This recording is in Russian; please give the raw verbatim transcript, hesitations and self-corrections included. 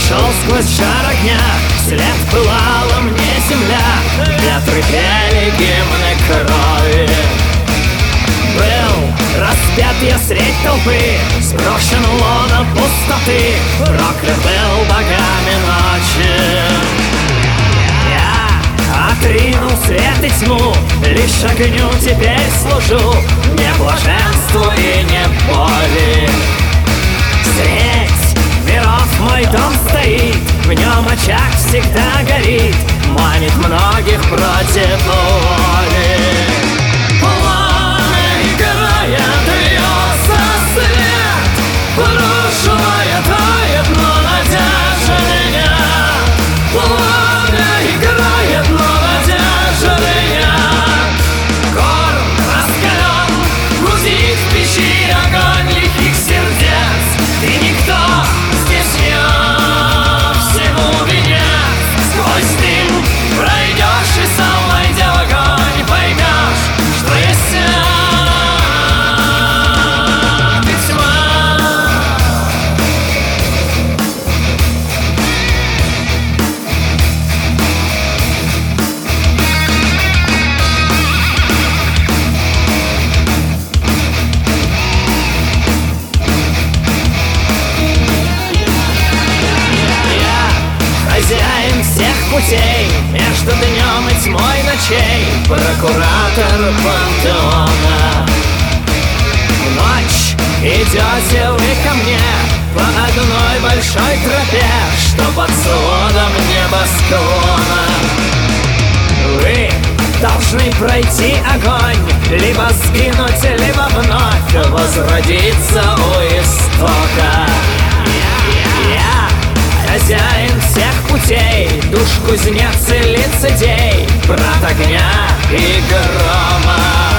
шел сквозь жар огня, вслед пылала мне земля, ветры пели гимны крови. Был распят я средь толпы, сброшен в лоно пустоты, проклят был богами ночи. Я отринул свет и тьму, лишь огню теперь служу, не блаженству и не боли. Средь миров мой дом стоит, в нем очаг всегда горит, манит многих против воли. Пламя играет, льется свет, прошлое тает, но надежды нет. Пламя играет, но надежды нет. Горн раскален, гудит в печи огонь лихих сердец, и никто здесь не всему венец. Сквозь дым пройдешь и сам, найдя огонь, поймешь, что есть свет и тьма. Хозяин всех путей, между днем и тьмой ночей, прокуратор пантеона. В ночь идете вы ко мне по одной большой тропе, что под сводом небосклона. Вы должны пройти огонь, либо сгинуть, либо вновь возродиться у истока. Я хозяин всех путей, душ кузнец и лицедей, брат огня и грома.